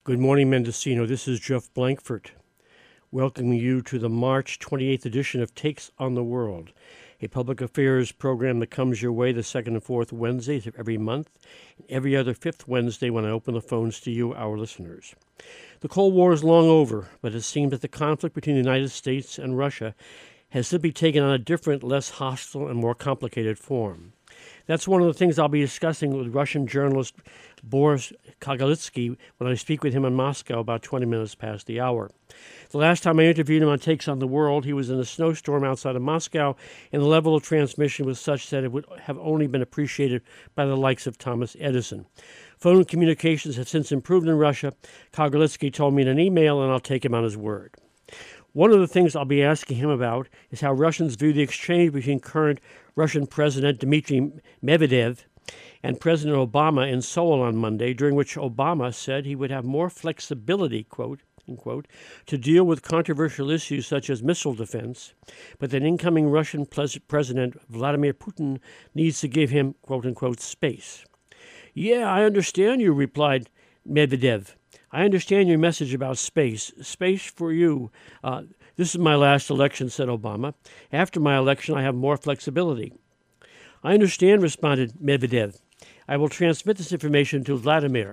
Good morning, Mendocino. This is Jeff Blankford, welcoming you to the March 28th edition of Takes on the World, a public affairs program that comes your way the second and fourth Wednesdays of every month, and every other fifth Wednesday when I open the phones to you, our listeners. The Cold War is long over, but it seems that the conflict between the United States and Russia has simply taken on a different, less hostile, and more complicated form. That's one of the things I'll be discussing with Russian journalist Boris Kagarlitsky when I speak with him in Moscow about 20 minutes past the hour. The last time I interviewed him on Takes on the World, he was in a snowstorm outside of Moscow, and the level of transmission was such that it would have only been appreciated by the likes of Thomas Edison. Phone communications have since improved in Russia. Kagarlitsky told me in an email, and I'll take him on his word. One of the things I'll be asking him about is how Russians view the exchange between current Russian President Dmitry Medvedev and President Obama in Seoul on Monday, during which Obama said he would have more flexibility, quote, unquote, to deal with controversial issues such as missile defense, but that incoming Russian President Vladimir Putin needs to give him, quote, unquote, space. Yeah, I understand you, replied Medvedev. I understand your message about space. Space for you. This is my last election, said Obama. After my election, I have more flexibility. I understand, responded Medvedev. I will transmit this information to Vladimir.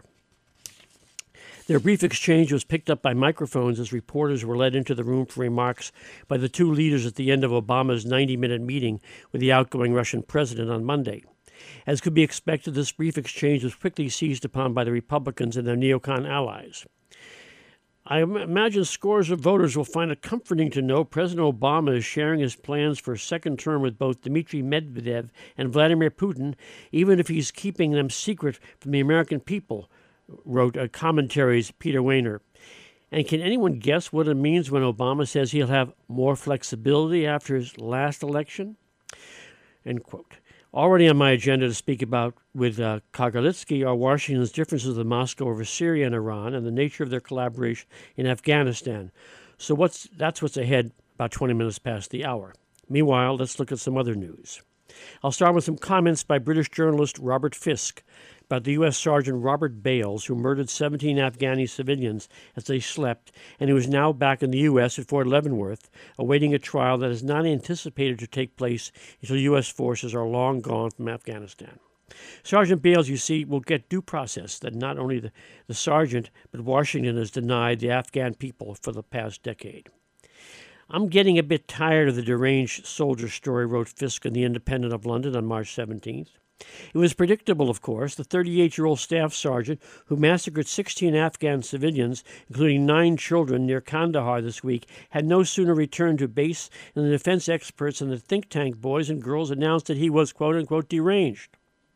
Their brief exchange was picked up by microphones as reporters were led into the room for remarks by the two leaders at the end of Obama's 90-minute meeting with the outgoing Russian president on Monday. As could be expected, this brief exchange was quickly seized upon by the Republicans and their neocon allies. I imagine scores of voters will find it comforting to know President Obama is sharing his plans for a second term with both Dmitry Medvedev and Vladimir Putin, even if he's keeping them secret from the American people, wrote Commentaries Peter Wehner. And can anyone guess what it means when Obama says he'll have more flexibility after his last election? End quote. Already on my agenda to speak about with Kagarlitsky are Washington's differences with Moscow over Syria and Iran and the nature of their collaboration in Afghanistan. So that's what's ahead about 20 minutes past the hour. Meanwhile, let's look at some other news. I'll start with some comments by British journalist Robert Fisk about the U.S. Sergeant Robert Bales, who murdered 17 Afghani civilians as they slept, and who is now back in the U.S. at Fort Leavenworth, awaiting a trial that is not anticipated to take place until U.S. forces are long gone from Afghanistan. Sergeant Bales, you see, will get due process that not only the sergeant, but Washington has denied the Afghan people for the past decade. I'm getting a bit tired of the deranged soldier story, wrote Fisk in The Independent of London on March 17th. It was predictable, of course. The 38-year-old staff sergeant who massacred 16 Afghan civilians, including 9 children, near Kandahar this week, had no sooner returned to base than the defense experts and the think tank boys and girls announced that he was, quote-unquote, deranged.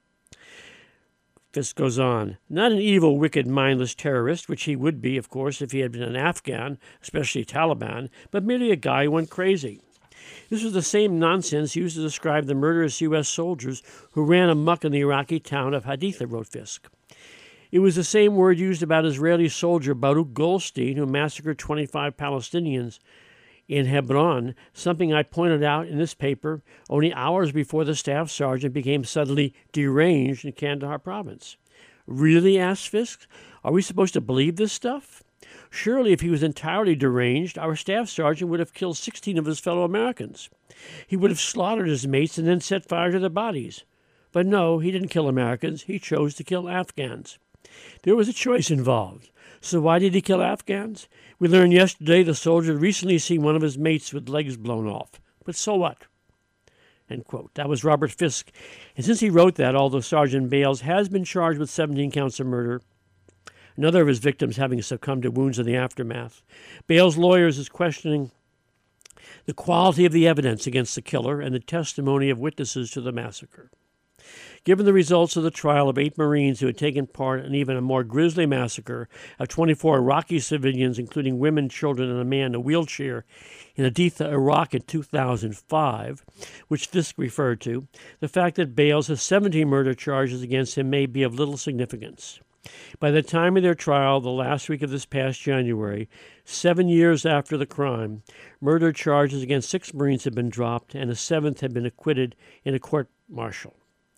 Fisk goes on, not an evil, wicked, mindless terrorist, which he would be, of course, if he had been an Afghan, especially Taliban, but merely a guy who went crazy. This was the same nonsense used to describe the murderous U.S. soldiers who ran amok in the Iraqi town of Haditha, wrote Fisk. It was the same word used about Israeli soldier Baruch Goldstein, who massacred 25 Palestinians in Hebron, something I pointed out in this paper only hours before the staff sergeant became suddenly deranged in Kandahar province. Really, asked Fisk, are we supposed to believe this stuff? Surely, if he was entirely deranged, our staff sergeant would have killed 16 of his fellow Americans. He would have slaughtered his mates and then set fire to their bodies. But no, he didn't kill Americans. He chose to kill Afghans. There was a choice involved. So why did he kill Afghans? We learned yesterday the soldier had recently seen one of his mates with legs blown off. But so what? End quote. That was Robert Fisk. And since he wrote that, although Sergeant Bales has been charged with 17 counts of murder, another of his victims having succumbed to wounds in the aftermath, Bales' lawyers is questioning the quality of the evidence against the killer and the testimony of witnesses to the massacre. Given the results of the trial of 8 Marines who had taken part in even a more grisly massacre of 24 Iraqi civilians, including women, children, and a man in a wheelchair in Haditha, Iraq in 2005, which Fisk referred to, the fact that Bales has 17 murder charges against him may be of little significance. By the time of their trial, the last week of this past January, 7 years after the crime, murder charges against 6 Marines had been dropped and a 7th had been acquitted in a court-martial.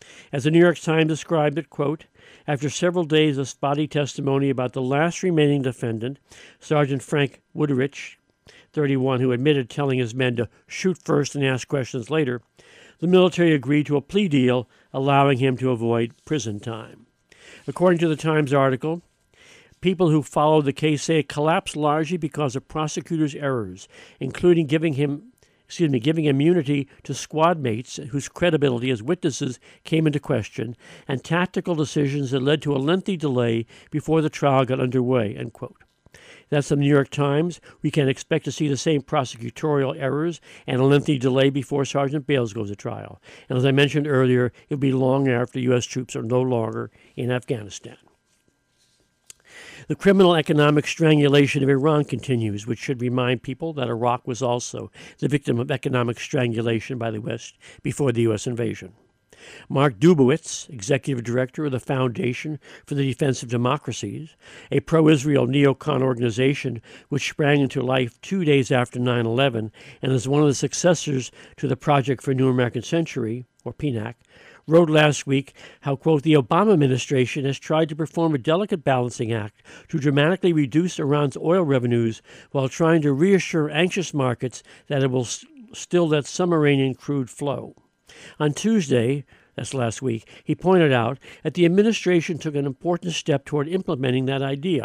As the New York Times described it, quote, after several days of spotty testimony about the last remaining defendant, Sergeant Frank Wuterich, 31, who admitted telling his men to shoot first and ask questions later, the military agreed to a plea deal allowing him to avoid prison time. According to the Times article, people who followed the case say it collapsed largely because of prosecutors' errors, including giving immunity to squad mates whose credibility as witnesses came into question, and tactical decisions that led to a lengthy delay before the trial got underway, end quote. That's the New York Times. We can expect to see the same prosecutorial errors and a lengthy delay before Sergeant Bales goes to trial. And as I mentioned earlier, it'll be long after U.S. troops are no longer in Afghanistan. The criminal economic strangulation of Iran continues, which should remind people that Iraq was also the victim of economic strangulation by the West before the U.S. invasion. Mark Dubowitz, executive director of the Foundation for the Defense of Democracies, a pro-Israel neocon organization which sprang into life 2 days after 9/11 and is one of the successors to the Project for a New American Century, or PNAC, wrote last week how, quote, the Obama administration has tried to perform a delicate balancing act to dramatically reduce Iran's oil revenues while trying to reassure anxious markets that it will still let some Iranian crude flow. On Tuesday, that's last week, he pointed out that the administration took an important step toward implementing that idea.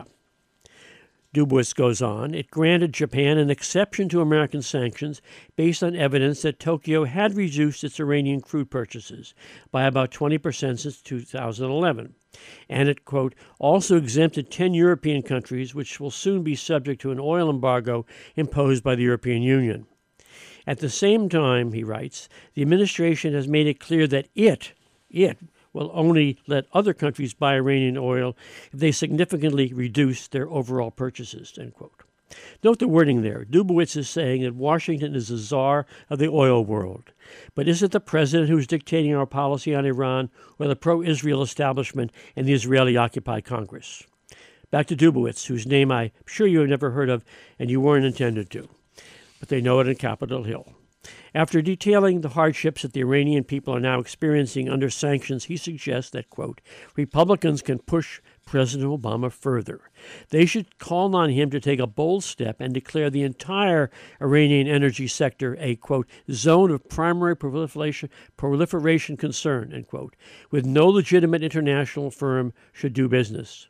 Dubowitz goes on, it granted Japan an exception to American sanctions based on evidence that Tokyo had reduced its Iranian crude purchases by about 20% since 2011. And it, quote, also exempted 10 European countries, which will soon be subject to an oil embargo imposed by the European Union. At the same time, he writes, the administration has made it clear that it will only let other countries buy Iranian oil if they significantly reduce their overall purchases, end quote. Note the wording there. Dubowitz is saying that Washington is the czar of the oil world. But is it the president who is dictating our policy on Iran, or the pro-Israel establishment and the Israeli-occupied Congress? Back to Dubowitz, whose name I'm sure you have never heard of and you weren't intended to. But they know it in Capitol Hill. After detailing the hardships that the Iranian people are now experiencing under sanctions, he suggests that, quote, Republicans can push President Obama further. They should call on him to take a bold step and declare the entire Iranian energy sector a, quote, zone of primary proliferation concern, end quote, with no legitimate international firm should do business.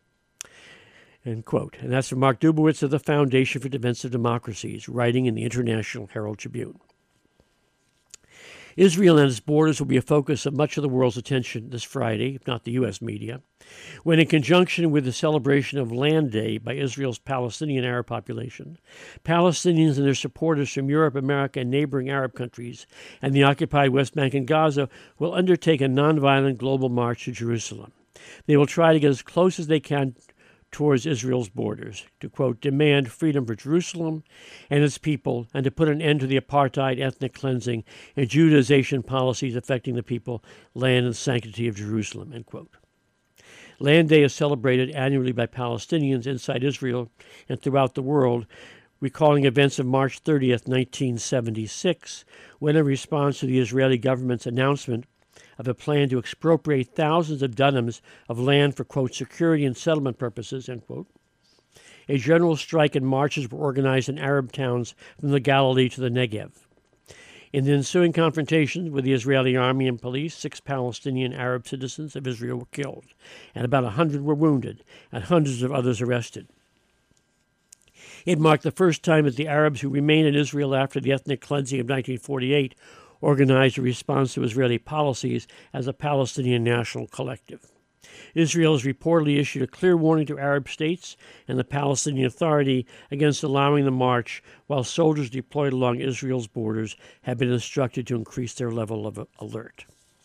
End quote. And that's from Mark Dubowitz of the Foundation for Defense of Democracies, writing in the International Herald Tribune. Israel and its borders will be a focus of much of the world's attention this Friday, if not the U.S. media, when in conjunction with the celebration of Land Day by Israel's Palestinian Arab population, Palestinians and their supporters from Europe, America, and neighboring Arab countries, and the occupied West Bank and Gaza will undertake a nonviolent global march to Jerusalem. They will try to get as close as they can towards Israel's borders, to, quote, demand freedom for Jerusalem and its people, and to put an end to the apartheid, ethnic cleansing, and Judaization policies affecting the people, land, and sanctity of Jerusalem, end quote. Land Day is celebrated annually by Palestinians inside Israel and throughout the world, recalling events of March 30th, 1976, when, in response to the Israeli government's announcement of a plan to expropriate thousands of dunams of land for, quote, security and settlement purposes, end quote, a general strike and marches were organized in Arab towns from the Galilee to the Negev. In the ensuing confrontations with the Israeli army and police, 6 Palestinian Arab citizens of Israel were killed, and about 100 were wounded, and hundreds of others arrested. It marked the first time that the Arabs who remained in Israel after the ethnic cleansing of 1948 organized a response to Israeli policies as a Palestinian national collective. Israel has reportedly issued a clear warning to Arab states and the Palestinian Authority against allowing the march, while soldiers deployed along Israel's borders have been instructed to increase their level of alert.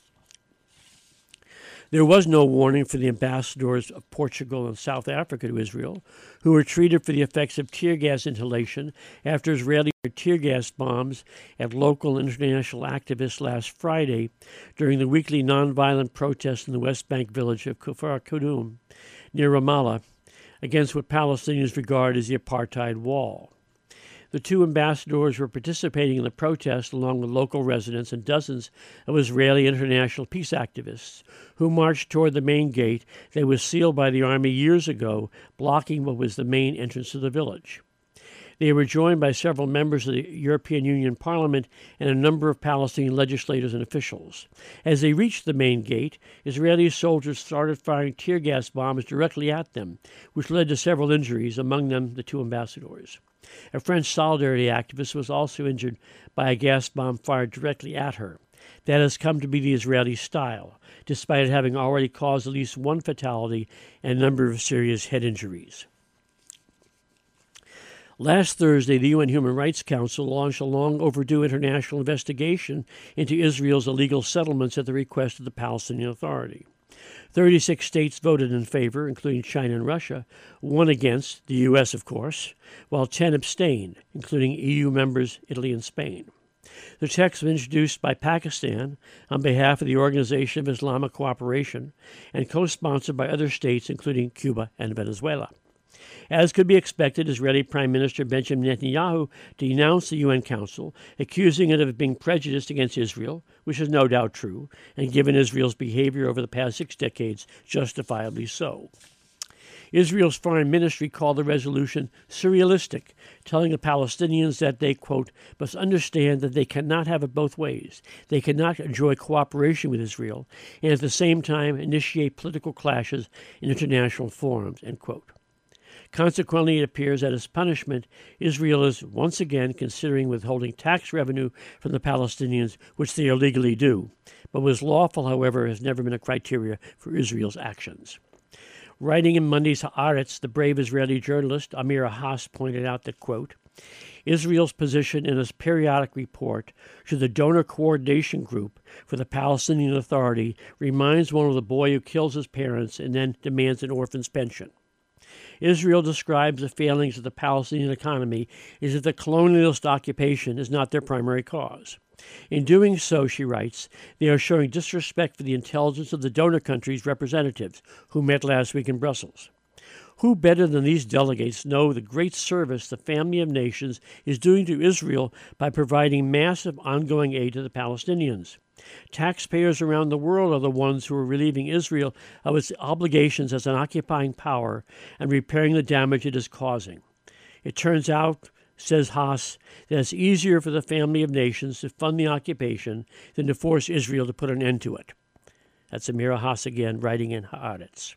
There was no warning for the ambassadors of Portugal and South Africa to Israel, who were treated for the effects of tear gas inhalation after Israeli tear gas bombs at local and international activists last Friday during the weekly nonviolent protest in the West Bank village of Kfar Qudum, near Ramallah, against what Palestinians regard as the apartheid wall. The two ambassadors were participating in the protest along with local residents and dozens of Israeli international peace activists who marched toward the main gate that was sealed by the army years ago, blocking what was the main entrance to the village. They were joined by several members of the European Union Parliament and a number of Palestinian legislators and officials. As they reached the main gate, Israeli soldiers started firing tear gas bombs directly at them, which led to several injuries, among them the two ambassadors. A French Solidarity activist was also injured by a gas bomb fired directly at her. That has come to be the Israeli style, despite it having already caused at least one fatality and a number of serious head injuries. Last Thursday, the UN Human Rights Council launched a long-overdue international investigation into Israel's illegal settlements at the request of the Palestinian Authority. 36 states voted in favor, including China and Russia, 1 against, the U.S., of course, while 10 abstained, including EU members Italy and Spain. The text was introduced by Pakistan on behalf of the Organization of Islamic Cooperation and co-sponsored by other states, including Cuba and Venezuela. As could be expected, Israeli Prime Minister Benjamin Netanyahu denounced the UN Council, accusing it of being prejudiced against Israel, which is no doubt true, and given Israel's behavior over the past 6 decades, justifiably so. Israel's foreign ministry called the resolution surrealistic, telling the Palestinians that they, quote, must understand that they cannot have it both ways. They cannot enjoy cooperation with Israel and at the same time initiate political clashes in international forums, end quote. Consequently, it appears that as punishment, Israel is once again considering withholding tax revenue from the Palestinians, which they illegally do. But what is lawful, however, has never been a criteria for Israel's actions. Writing in Monday's Haaretz, the brave Israeli journalist Amira Haas pointed out that, quote, Israel's position in a periodic report to the Donor Coordination Group for the Palestinian Authority reminds one of the boy who kills his parents and then demands an orphan's pension. Israel describes the failings of the Palestinian economy as if the colonialist occupation is not their primary cause. In doing so, she writes, they are showing disrespect for the intelligence of the donor countries' representatives who met last week in Brussels. Who better than these delegates know the great service the Family of Nations is doing to Israel by providing massive ongoing aid to the Palestinians? Taxpayers around the world are the ones who are relieving Israel of its obligations as an occupying power and repairing the damage it is causing. It turns out, says Haas, that it's easier for the Family of Nations to fund the occupation than to force Israel to put an end to it. That's Amira Haas again, writing in Haaretz.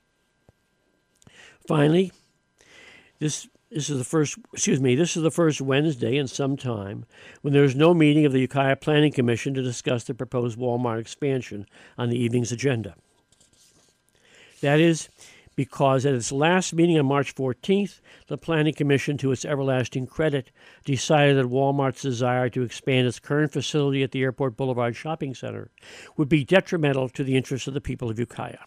Finally, this is the first Wednesday in some time when there is no meeting of the Ukiah Planning Commission to discuss the proposed Walmart expansion on the evening's agenda. That is because at its last meeting on March 14th, the Planning Commission, to its everlasting credit, decided that Walmart's desire to expand its current facility at the Airport Boulevard Shopping Center would be detrimental to the interests of the people of Ukiah.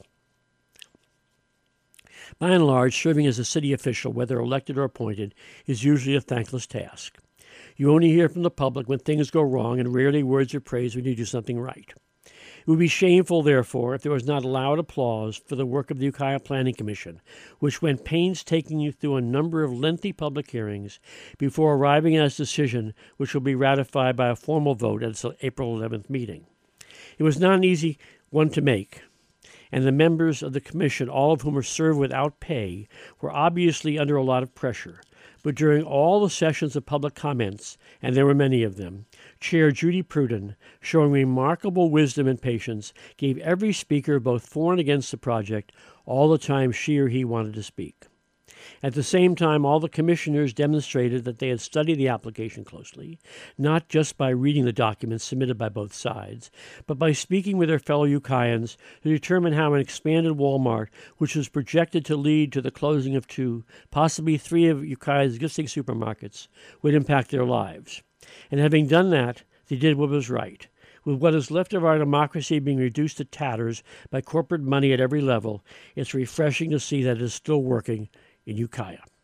By and large, serving as a city official, whether elected or appointed, is usually a thankless task. You only hear from the public when things go wrong and rarely words of praise when you do something right. It would be shameful, therefore, if there was not loud applause for the work of the Ukiah Planning Commission, which went painstakingly through a number of lengthy public hearings before arriving at its decision, which will be ratified by a formal vote at its April 11th meeting. It was not an easy one to make, and the members of the commission, all of whom are served without pay, were obviously under a lot of pressure. But during all the sessions of public comments, and there were many of them, Chair Judy Pruden, showing remarkable wisdom and patience, gave every speaker, both for and against the project, all the time she or he wanted to speak. At the same time, all the commissioners demonstrated that they had studied the application closely, not just by reading the documents submitted by both sides, but by speaking with their fellow Ukiahans to determine how an expanded Walmart, which was projected to lead to the closing of 2, possibly 3 of Ukiah's existing supermarkets, would impact their lives. And having done that, they did what was right. With what is left of our democracy being reduced to tatters by corporate money at every level, it's refreshing to see that it is still working in Ukiah.